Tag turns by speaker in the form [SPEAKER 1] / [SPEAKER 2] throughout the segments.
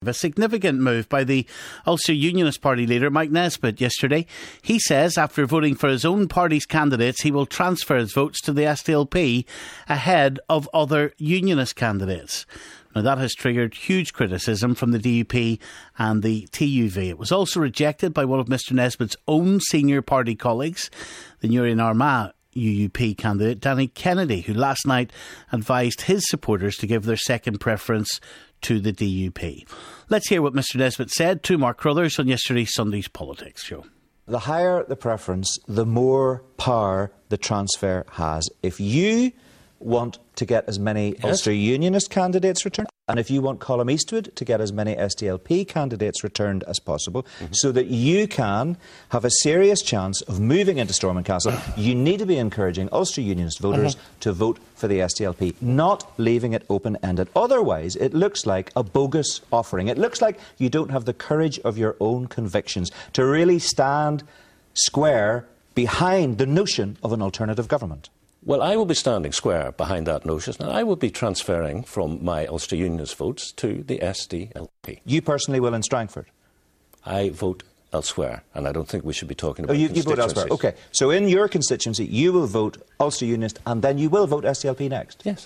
[SPEAKER 1] A significant move by the Ulster Unionist Party leader Mike Nesbitt yesterday. He says after voting for his own party's candidates, he will transfer his votes to the SDLP ahead of other Unionist candidates. Now that has triggered huge criticism from the DUP and the TUV. It was also rejected by one of Mr Nesbitt's own senior party colleagues, the Newry and Armagh UUP candidate Danny Kennedy, who last night advised his supporters to give their second preference to the DUP. Let's hear what Mr Nesbitt said to Mark Crothers on yesterday's Sunday's Politics show.
[SPEAKER 2] The higher the preference, the more power the transfer has. If you want to get as many Ulster Unionist candidates returned, and if you want Colm Eastwood to get as many SDLP candidates returned as possible, so that you can have a serious chance of moving into Stormont Castle, you need to be encouraging Ulster Unionist voters to vote for the SDLP, not leaving it open-ended. Otherwise, it looks like a bogus offering. It looks like you don't have the courage of your own convictions to really stand square behind the notion of an alternative government.
[SPEAKER 3] Well, I will be standing square behind that notion, and I will be transferring from my Ulster Unionist votes to the SDLP.
[SPEAKER 2] You personally will in Strangford?
[SPEAKER 3] I vote elsewhere, and I don't think we should be talking about
[SPEAKER 2] you vote elsewhere. OK. So in your constituency, you will vote Ulster Unionist, and then you will vote SDLP next?
[SPEAKER 3] Yes.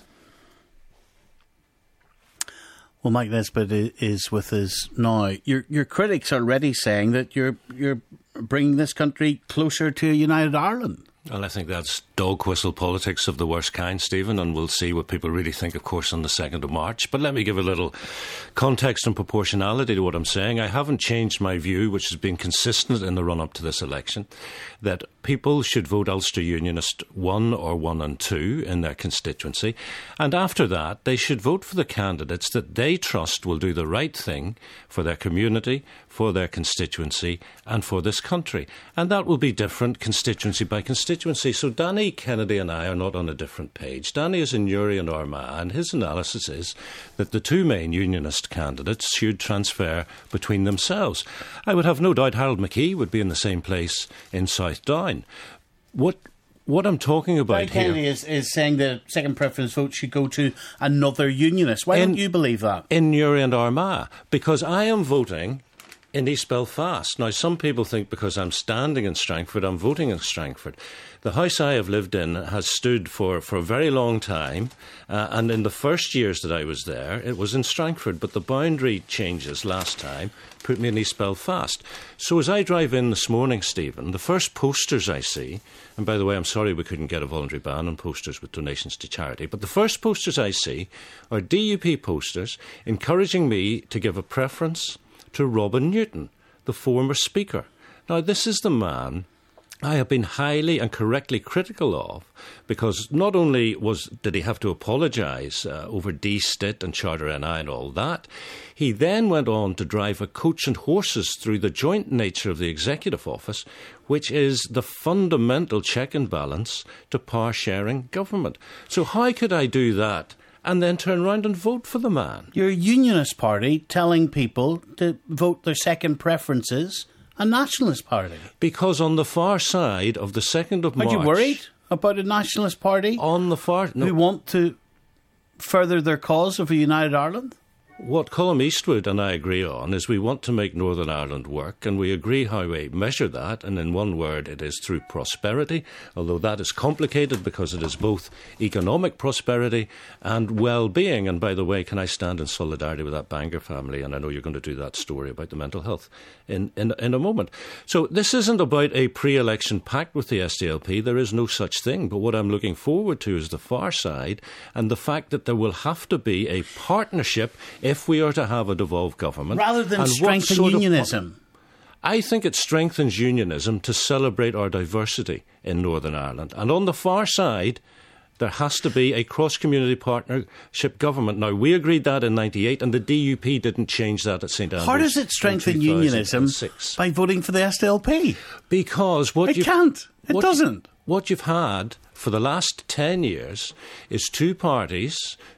[SPEAKER 1] Well, Mike Nesbitt is with us now. Your critics are already saying that you're bringing this country closer to a united Ireland.
[SPEAKER 4] Well, I think that's dog whistle politics of the worst kind, Stephen, and we'll see what people really think, of course, on the 2nd of March. But let me give a little context and proportionality to what I'm saying. I haven't changed my view, which has been consistent in the run-up to this election, that people should vote Ulster Unionist 1 or 1 and 2 in their constituency, and after that they should vote for the candidates that they trust will do the right thing for their community, for their constituency and for this country. And that will be different constituency by constituency. So Danny Kennedy and I are not on a different page. Danny is in Newry and Armagh, and his analysis is that the two main Unionist candidates should transfer between themselves. I would have no doubt Harold McKee would be in the same place in South Down. What I'm talking about here...
[SPEAKER 1] Kennedy is saying the second preference vote should go to another Unionist. Why don't you believe that?
[SPEAKER 4] In Newry and Armagh. Because I am voting in East Belfast. Now, some people think because I'm standing in Strangford, I'm voting in Strangford. The house I have lived in has stood for a very long time, and in the first years that I was there, it was in Strangford, but the boundary changes last time put me in East Belfast. So as I drive in this morning, Stephen, the first posters I see, and by the way, I'm sorry we couldn't get a voluntary ban on posters with donations to charity, but the first posters I see are DUP posters encouraging me to give a preference to Robin Newton, the former Speaker. Now, this is the man I have been highly and correctly critical of, because not only did he have to apologise over DSTIT and Charter NI and all that, he then went on to drive a coach and horses through the joint nature of the Executive Office, which is the fundamental check and balance to power-sharing government. So how could I do that and then turn around and vote for the man?
[SPEAKER 1] You're a Unionist party telling people to vote their second preferences a Nationalist party.
[SPEAKER 4] Because on the far side of the 2nd of March...
[SPEAKER 1] Are you worried about a Nationalist party
[SPEAKER 4] on the far... No.
[SPEAKER 1] who want to further their cause of a united Ireland?
[SPEAKER 4] What Colm Eastwood and I agree on is we want to make Northern Ireland work, and we agree how we measure that, and in one word it is through prosperity, although that is complicated because it is both economic prosperity and well-being. And by the way, can I stand in solidarity with that Bangor family? And I know you're going to do that story about the mental health in a moment. So this isn't about a pre-election pact with the SDLP. There is no such thing. But what I'm looking forward to is the far side and the fact that there will have to be a partnership if we are to have a devolved government.
[SPEAKER 1] Rather than strengthen unionism.
[SPEAKER 4] I think it strengthens unionism to celebrate our diversity in Northern Ireland. And on the far side, there has to be a cross-community partnership government. Now, we agreed that in 98, and the DUP didn't change that at St Andrews.
[SPEAKER 1] How does it strengthen unionism by voting for the SDLP?
[SPEAKER 4] Because
[SPEAKER 1] it can't. It doesn't.
[SPEAKER 4] What you've had for the last 10 years is two parties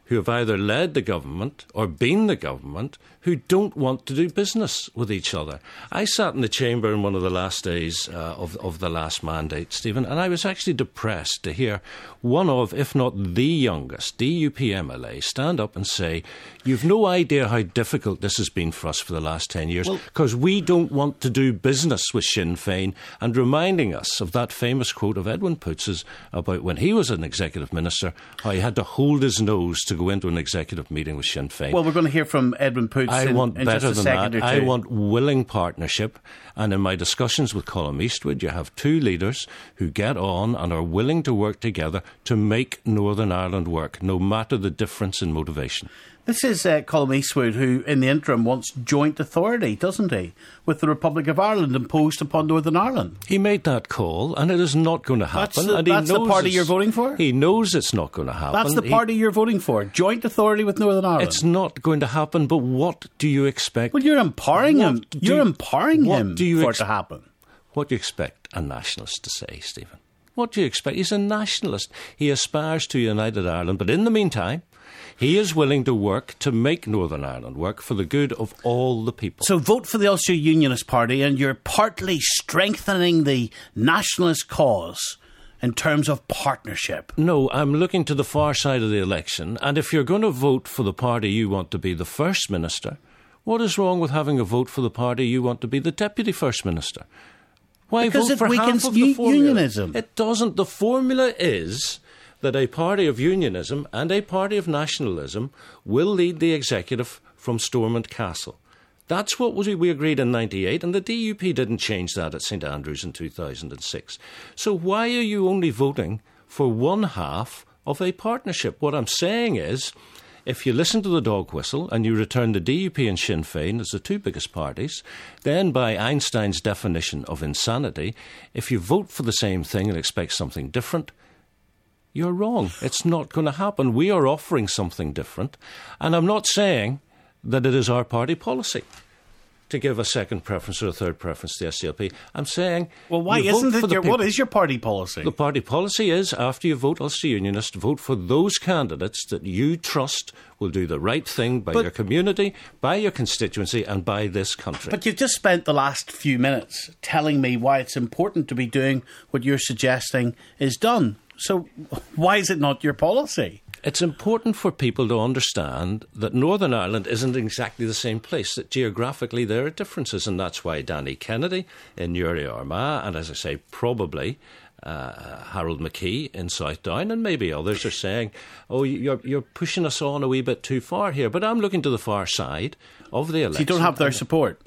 [SPEAKER 4] who have either led the government or been the government who don't want to do business with each other. I sat in the chamber in one of the last days of the last mandate, Stephen, and I was actually depressed to hear one of, if not the youngest, DUP MLA stand up and say, you've no idea how difficult this has been for us for the last 10 years because we don't want to do business with Sinn Féin, and reminding us of that famous quote of Edwin Poots's about when he was an executive minister, how he had to hold his nose to go into an executive meeting with Sinn Féin.
[SPEAKER 1] Well, we're going to hear from Edwin Poots
[SPEAKER 4] I want better than that.
[SPEAKER 1] Or two.
[SPEAKER 4] I want willing partnership. And in my discussions with Colm Eastwood, you have two leaders who get on and are willing to work together to make Northern Ireland work, no matter the difference in motivation.
[SPEAKER 1] This is Colm Eastwood, who in the interim wants joint authority, doesn't he, with the Republic of Ireland imposed upon Northern Ireland.
[SPEAKER 4] He made that call, and it is not going to happen.
[SPEAKER 1] That's the party you're voting for?
[SPEAKER 4] He knows it's not going to happen.
[SPEAKER 1] That's the party you're voting for, joint authority with Northern Ireland.
[SPEAKER 4] It's not going to happen, but what do you expect?
[SPEAKER 1] Well, you're empowering him. You're empowering him for it to happen.
[SPEAKER 4] What do you expect a nationalist to say, Stephen? What do you expect? He's a nationalist. He aspires to United Ireland, but in the meantime, he is willing to work to make Northern Ireland work for the good of all the people.
[SPEAKER 1] So vote for the Ulster Unionist Party, and you're partly strengthening the nationalist cause in terms of partnership.
[SPEAKER 4] No, I'm looking to the far side of the election, and if you're going to vote for the party you want to be the First Minister, what is wrong with having a vote for the party you want to be the Deputy First Minister? Why
[SPEAKER 1] because
[SPEAKER 4] vote for
[SPEAKER 1] it weakens
[SPEAKER 4] half of the formula?
[SPEAKER 1] unionism.
[SPEAKER 4] It doesn't. The formula is that a party of unionism and a party of nationalism will lead the executive from Stormont Castle. That's what we agreed in 98, and the DUP didn't change that at St Andrews in 2006. So why are you only voting for one half of a partnership? What I'm saying is, if you listen to the dog whistle and you return the DUP and Sinn Féin as the two biggest parties, then by Einstein's definition of insanity, if you vote for the same thing and expect something different, you're wrong. It's not going to happen. We are offering something different. And I'm not saying that it is our party policy to give a second preference or a third preference to the SDLP. I'm saying...
[SPEAKER 1] Well, why isn't it? What is your party policy?
[SPEAKER 4] The party policy is, after you vote Ulster Unionist, vote for those candidates that you trust will do the right thing by your community, by your constituency and by this country.
[SPEAKER 1] But you've just spent the last few minutes telling me why it's important to be doing what you're suggesting is done. So why is it not your policy?
[SPEAKER 4] It's important for people to understand that Northern Ireland isn't exactly the same place, that geographically there are differences, and that's why Danny Kennedy in Uri Armagh, and as I say, probably Harold McKee in South Down, and maybe others are saying, oh, you're pushing us on a wee bit too far here. But I'm looking to the far side of the election.
[SPEAKER 1] So you don't have their support?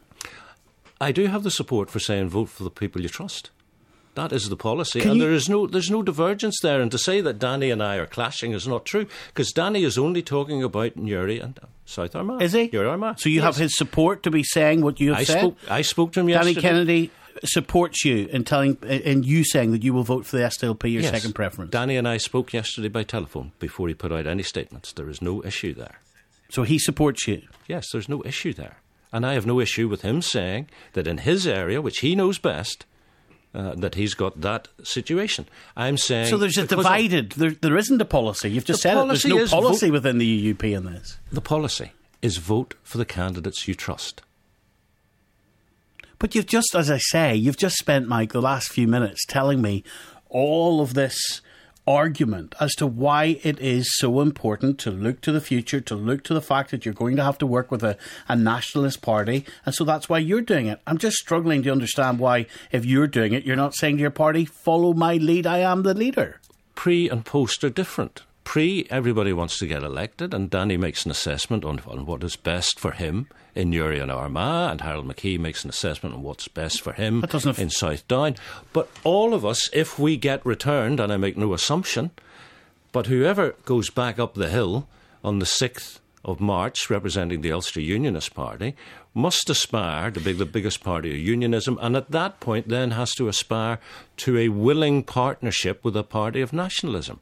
[SPEAKER 4] I do have the support for saying vote for the people you trust. That is the policy, and there's no divergence there. And to say that Danny and I are clashing is not true, because Danny is only talking about Newry and South Armagh.
[SPEAKER 1] Is he?
[SPEAKER 4] Newry Armagh.
[SPEAKER 1] So you have his support to be saying what you have said?
[SPEAKER 4] I spoke to him yesterday.
[SPEAKER 1] Danny Kennedy supports you in you saying that you will vote for the SDLP, your second preference.
[SPEAKER 4] Danny and I spoke yesterday by telephone before he put out any statements. There is no issue there.
[SPEAKER 1] So he supports you?
[SPEAKER 4] Yes, there's no issue there. And I have no issue with him saying that in his area, which he knows best, that he's got that situation. I'm saying...
[SPEAKER 1] So there's a divided... There isn't a policy. You've just said it. There's no policy within the UUP in this.
[SPEAKER 4] The policy is vote for the candidates you trust.
[SPEAKER 1] But you've just, as I say, you've just spent, Mike, the last few minutes telling me all of this argument as to why it is so important to look to the future, to look to the fact that you're going to have to work with a nationalist party, and so that's why you're doing it. I'm just struggling to understand why, if you're doing it, you're not saying to your party, follow my lead, I am the leader.
[SPEAKER 4] Pre and post are different. Pre, everybody wants to get elected, and Danny makes an assessment on what is best for him in Newry and Armagh, and Harold McKee makes an assessment on what's best for him in South Down. But all of us, if we get returned, and I make no assumption, but whoever goes back up the hill on the 6th of March, representing the Ulster Unionist Party, must aspire to be the biggest party of unionism, and at that point then has to aspire to a willing partnership with a party of nationalism.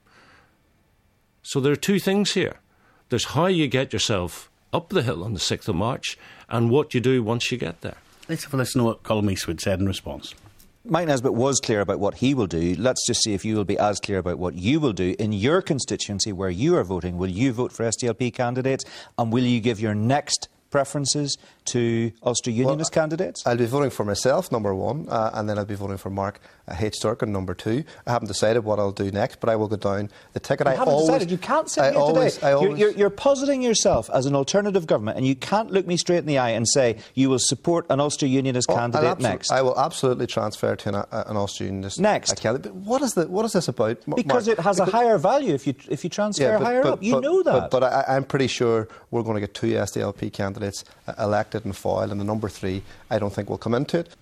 [SPEAKER 4] So there are two things here. There's how you get yourself up the hill on the 6th of March and what you do once you get there.
[SPEAKER 1] Let's have a listen to what Colm Eastwood said in response.
[SPEAKER 2] Mike Nesbitt was clear about what he will do. Let's just see if you will be as clear about what you will do in your constituency where you are voting. Will you vote for SDLP candidates, and will you give your next preferences to Ulster Unionist candidates?
[SPEAKER 5] I'll be voting for myself, number one, and then I'll be voting for Mark H. Durkin, number two. I haven't decided what I'll do next, but I will go down the ticket.
[SPEAKER 2] You haven't decided. You can't sit here today. You're positing yourself as an alternative government, and you can't look me straight in the eye and say you will support an Ulster Unionist candidate next.
[SPEAKER 5] I will absolutely transfer to an Ulster Unionist
[SPEAKER 2] next
[SPEAKER 5] candidate. But what is this about?
[SPEAKER 2] Because it has a higher value if you transfer higher up. You know that.
[SPEAKER 5] But I'm pretty sure we're going to get 2 SDLP candidates elected in Foyle, and the number 3 I don't think will come into it.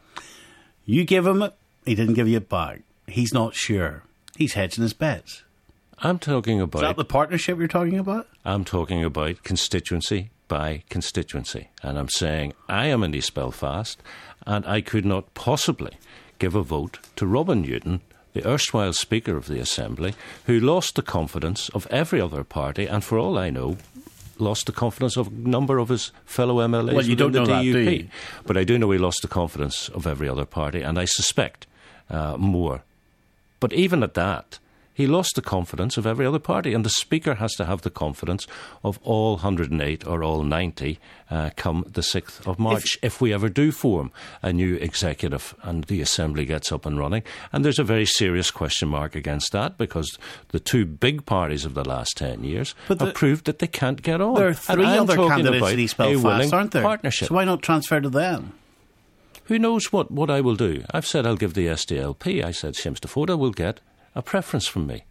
[SPEAKER 1] You give him it, he didn't give you it back. He's not sure. He's hedging his bets.
[SPEAKER 4] I'm talking about...
[SPEAKER 1] Is that the partnership you're talking about?
[SPEAKER 4] I'm talking about constituency by constituency. And I'm saying I am in East Belfast, and I could not possibly give a vote to Robin Newton, the erstwhile Speaker of the Assembly, who lost the confidence of every other party, and for all I know, lost the confidence of a number of his fellow MLAs
[SPEAKER 1] well, you don't know
[SPEAKER 4] the DUP.
[SPEAKER 1] That, do you?
[SPEAKER 4] But I do know he lost the confidence of every other party, and I suspect more. But even at that, he lost the confidence of every other party, and the Speaker has to have the confidence of all 108 or all 90 come the 6th of March, if we ever do form a new executive and the Assembly gets up and running. And there's a very serious question mark against that, because the 2 big parties of the last 10 years have proved that they can't get on.
[SPEAKER 1] There are 3 other candidates in East Belfast, aren't there?
[SPEAKER 4] Partnership.
[SPEAKER 1] So why not transfer to them?
[SPEAKER 4] Who knows what I will do? I've said I'll give the SDLP. I said Seamus Defoda will get a preference from me.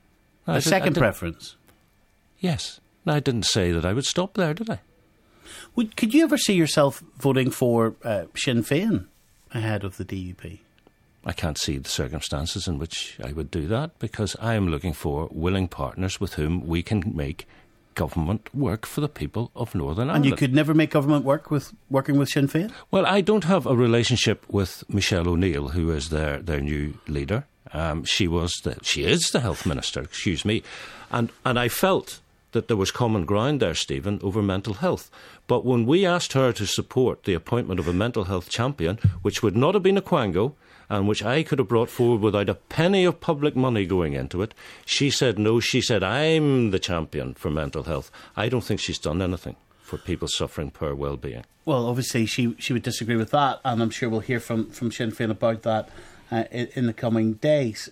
[SPEAKER 1] A second preference?
[SPEAKER 4] Yes. Now, I didn't say that I would stop there, did I?
[SPEAKER 1] Could you ever see yourself voting for Sinn Féin ahead of the DUP?
[SPEAKER 4] I can't see the circumstances in which I would do that, because I am looking for willing partners with whom we can make government work for the people of Northern Ireland.
[SPEAKER 1] And you could never make government work working with Sinn Féin?
[SPEAKER 4] Well, I don't have a relationship with Michelle O'Neill, who is their new leader. She is the health minister, excuse me. And I felt that there was common ground there, Stephen, over mental health. But when we asked her to support the appointment of a mental health champion, which would not have been a Quango, and which I could have brought forward without a penny of public money going into it, she said no. She said, I'm the champion for mental health. I don't think she's done anything for people suffering poor well-being. Well,
[SPEAKER 1] obviously she would disagree with that, and I'm sure we'll hear from Sinn Féin about that in the coming days.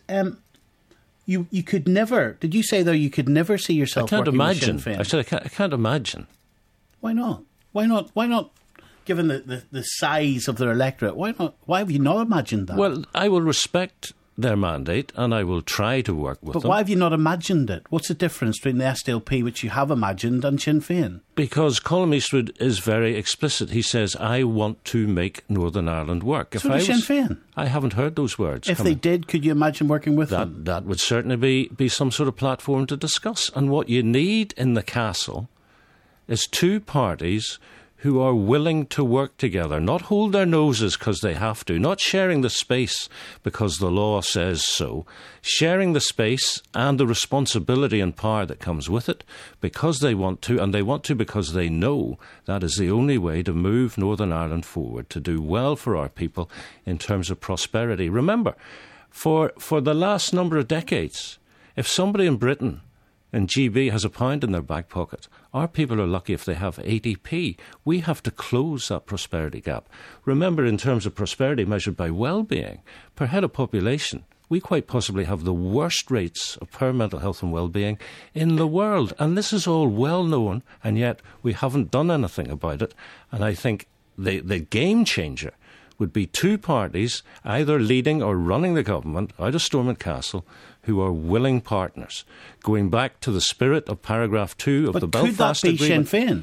[SPEAKER 1] You could never... Did you say, though, you could never see yourself working with Sinn Féin?
[SPEAKER 4] I said I can't imagine.
[SPEAKER 1] Why not? Why not? Given the size of their electorate, why not? Why have you not imagined that?
[SPEAKER 4] Well, I will respect their mandate and I will try to work with them.
[SPEAKER 1] But why have you not imagined it? What's the difference between the SDLP, which you have imagined, and Sinn Féin?
[SPEAKER 4] Because Colm Eastwood is very explicit. He says, I want to make Northern Ireland work.
[SPEAKER 1] So does Sinn Féin.
[SPEAKER 4] I haven't heard those words.
[SPEAKER 1] If they did, could you imagine working with them?
[SPEAKER 4] That would certainly be some sort of platform to discuss. And what you need in the castle is 2 parties who are willing to work together, not hold their noses because they have to, not sharing the space because the law says so, sharing the space and the responsibility and power that comes with it because they want to, and they want to because they know that is the only way to move Northern Ireland forward, to do well for our people in terms of prosperity. Remember, for the last number of decades, if somebody in Britain and GB has £1 in their back pocket, our people are lucky if they have 80p. We have to close that prosperity gap. Remember, in terms of prosperity measured by well-being, per head of population, we quite possibly have the worst rates of poor mental health and well-being in the world. And this is all well known, and yet we haven't done anything about it. And I think the game changer would be 2 parties either leading or running the government out of Stormont Castle who are willing partners, going back to the spirit of paragraph 2 of the Belfast Agreement.
[SPEAKER 1] But could that be Sinn Féin?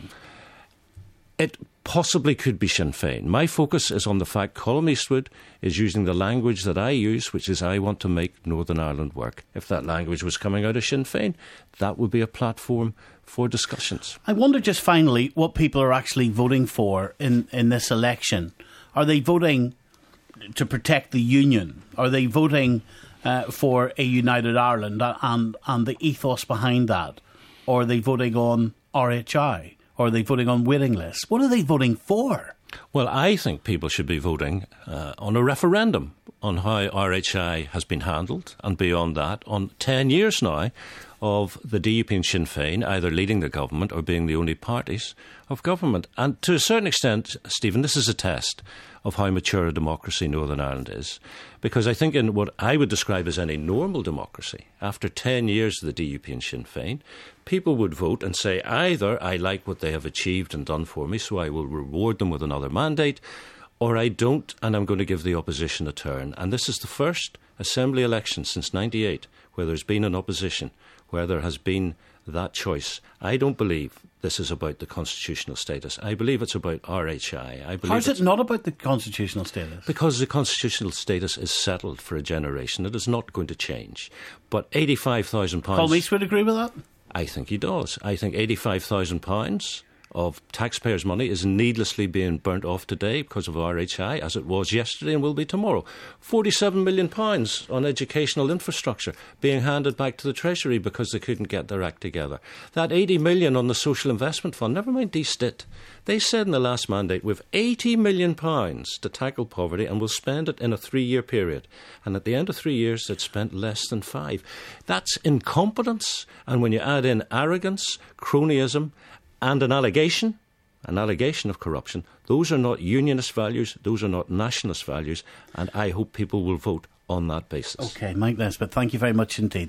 [SPEAKER 4] It possibly could be Sinn Féin. My focus is on the fact Colm Eastwood is using the language that I use, which is I want to make Northern Ireland work. If that language was coming out of Sinn Féin, that would be a platform for discussions.
[SPEAKER 1] I wonder just finally what people are actually voting for in this election. Are they voting to protect the union? Are they voting for a united Ireland and the ethos behind that? Or are they voting on RHI? Or are they voting on waiting lists? What are they voting for?
[SPEAKER 4] Well, I think people should be voting on a referendum on how RHI has been handled, and beyond that, on 10 years now of the DUP and Sinn Féin either leading the government or being the only parties of government. And to a certain extent, Stephen, this is a test of how mature a democracy Northern Ireland is. Because I think in what I would describe as any normal democracy, after 10 years of the DUP and Sinn Féin, people would vote and say either I like what they have achieved and done for me, so I will reward them with another mandate, or I don't, and I'm going to give the opposition a turn. And this is the first Assembly election since 98 where there's been an opposition, where there has been that choice. I don't believe this is about the constitutional status. I believe it's about RHI.
[SPEAKER 1] How is it not about the constitutional status?
[SPEAKER 4] Because the constitutional status is settled for a generation. It is not going to change. But £85,000...
[SPEAKER 1] Paul Meese would agree with that?
[SPEAKER 4] I think he does. I think £85,000 of taxpayers' money is needlessly being burnt off today because of RHI, as it was yesterday and will be tomorrow. £47 million on educational infrastructure being handed back to the Treasury because they couldn't get their act together. That £80 million on the Social Investment Fund, never mind DSTIT. They said in the last mandate, we've £80 million to tackle poverty and we'll spend it in a 3-year period. And at the end of 3 years, they'd spent less than 5. That's incompetence. And when you add in arrogance, cronyism, and an allegation of corruption, those are not unionist values, those are not nationalist values, and I hope people will vote on that basis.
[SPEAKER 1] OK, Mike Nesbitt, thank you very much indeed.